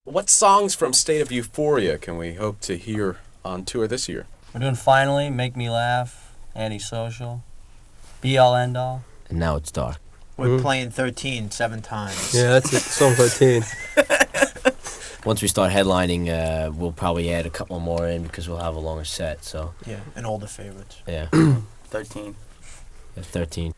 What songs from State of Euphoria can we hope to hear on tour this year? We're doing Finally, Make Me Laugh, Antisocial, Be All End All. And Now It's Dark. We're playing 13 7 times. Yeah, that's it. Song 13. Once we start headlining, we'll probably add a couple more in because we'll have a longer set. So Yeah, and older favorites. yeah, 13. that's 13.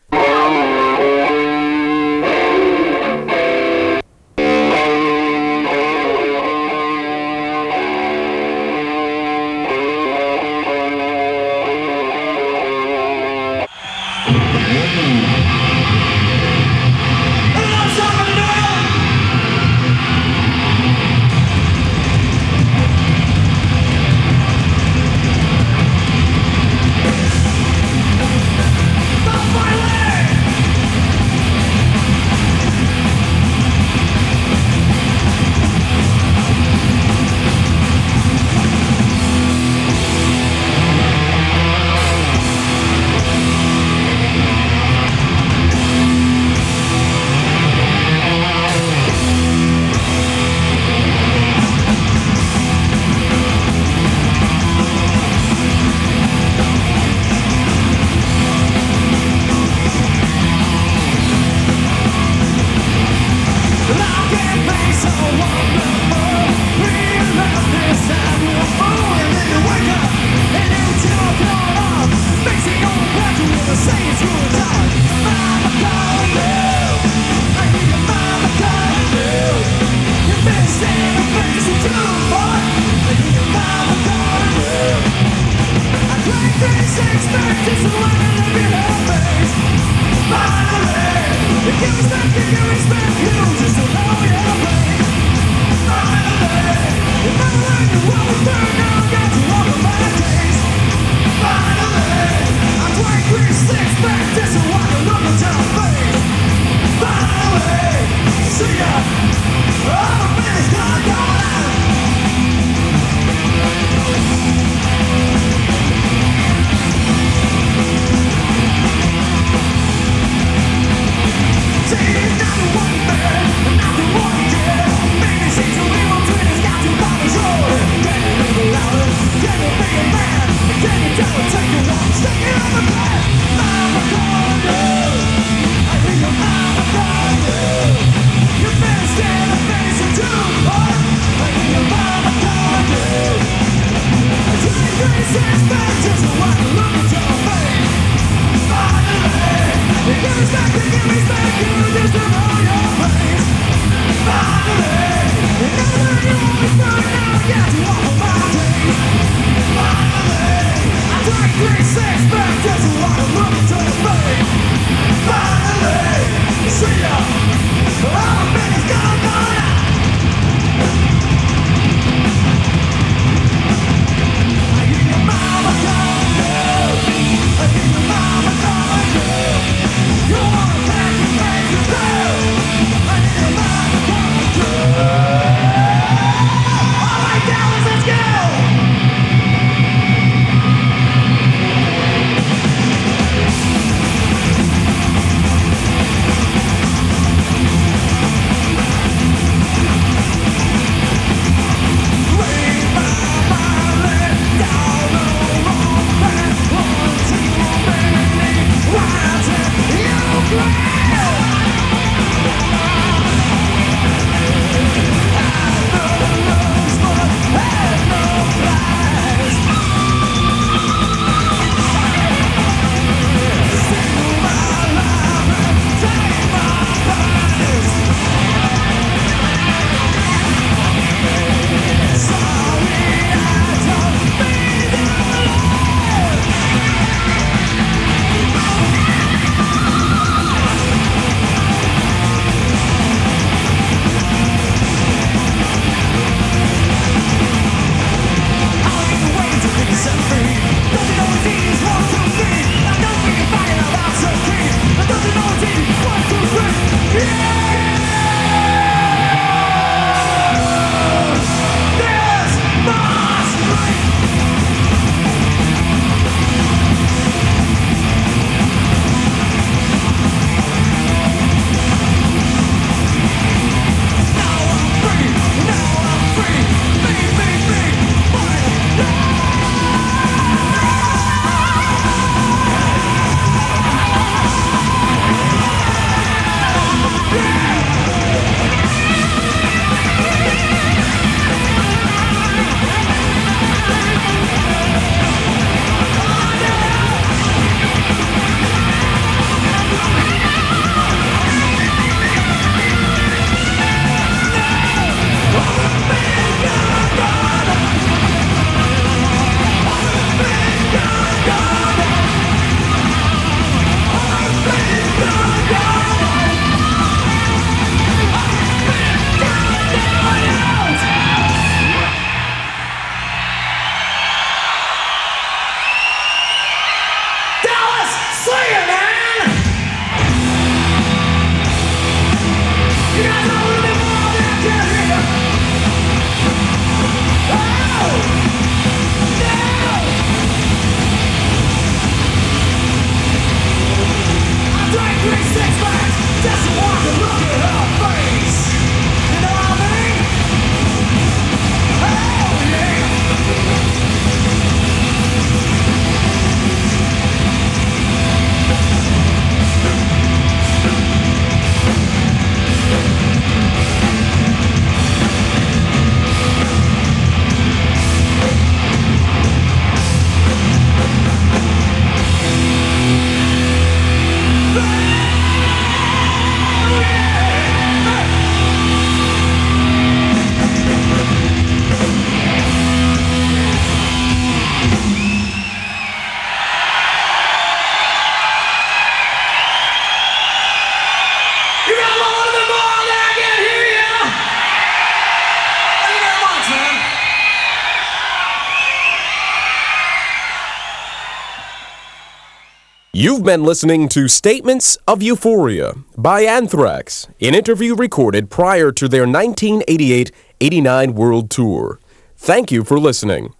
You've been listening to Statements of Euphoria by Anthrax, an interview recorded prior to their 1988-89 World Tour. Thank you for listening.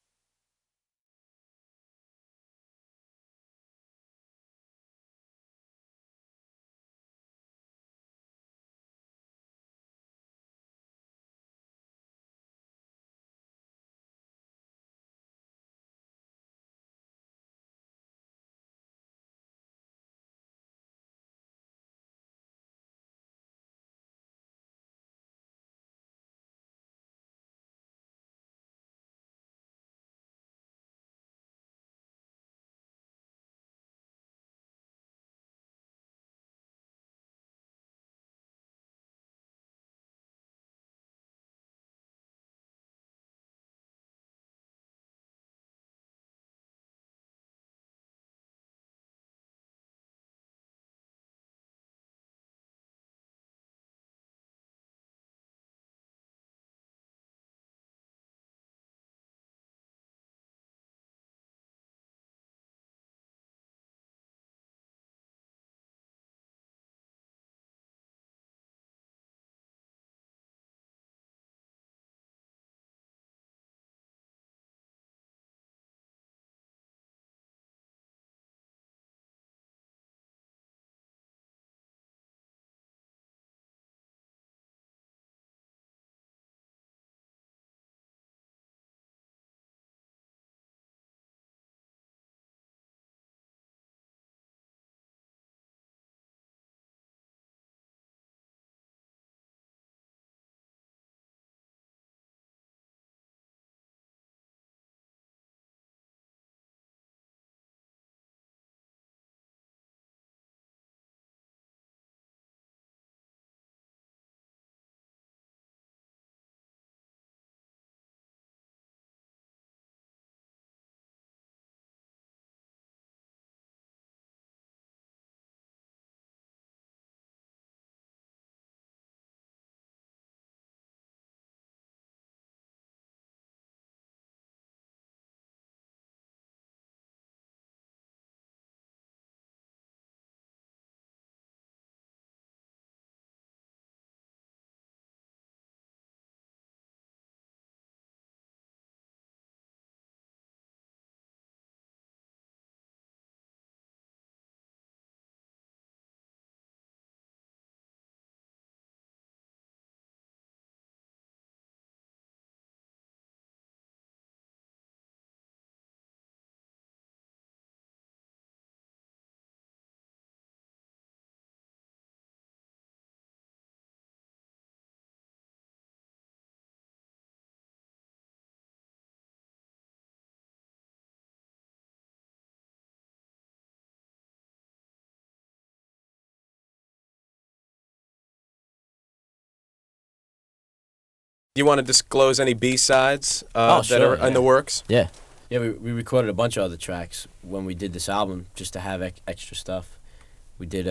Do you want to disclose any B-sides that sure, are in the works? Yeah, we recorded a bunch of other tracks when we did this album just to have extra stuff. We did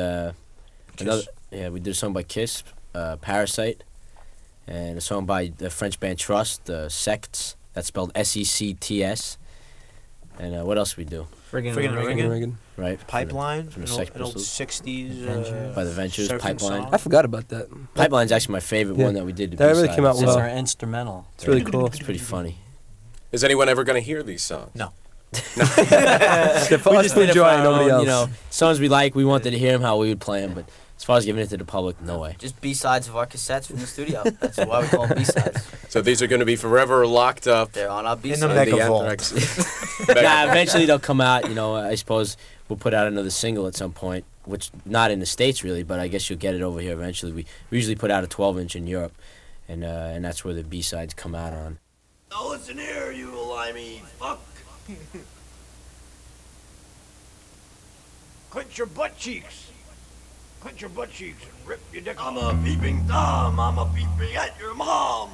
we did a song by Kiss, Parasite, and a song by the French band Trust, Sects. That's spelled S-E-C-T-S. And what else we do? Friggin' Friggin' Right. Pipeline, from an the old, Sex an old Pistols. 60s By the Ventures, surfing Pipeline. song. I forgot about that. Pipeline's actually my favorite Yeah. one that we did. That really came out It's well. our instrumental. It's really cool. It's pretty funny. Is anyone ever going to hear these songs? No. If We us just to did it for enjoy our it, nobody own, else. You know, songs we like, we wanted to hear them how we would play them, but as far as giving it to the public, no way. Just B-sides of our cassettes from the studio. That's why we call them B-sides. So these are going to be forever locked up They're on our In B-sides. the in Mega the Vault. Anthrax. Nah, eventually they'll come out. You know, I suppose we'll put out another single at some point, which not in the States really, but I guess you'll get it over here eventually. We usually put out a 12-inch in Europe, and that's where the B-sides come out on. Now listen here, you limey fuck. Clench your butt cheeks. Clench your butt cheeks and rip your dick. I'm a peeping Tom. I'm a peeping at your mom.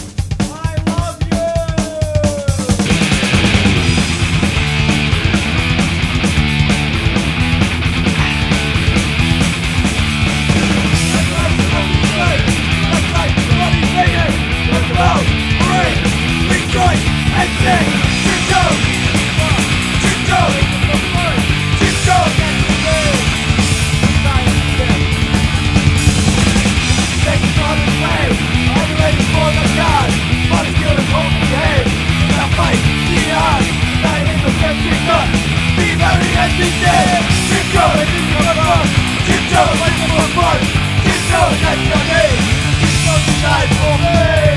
I love you. fight for me.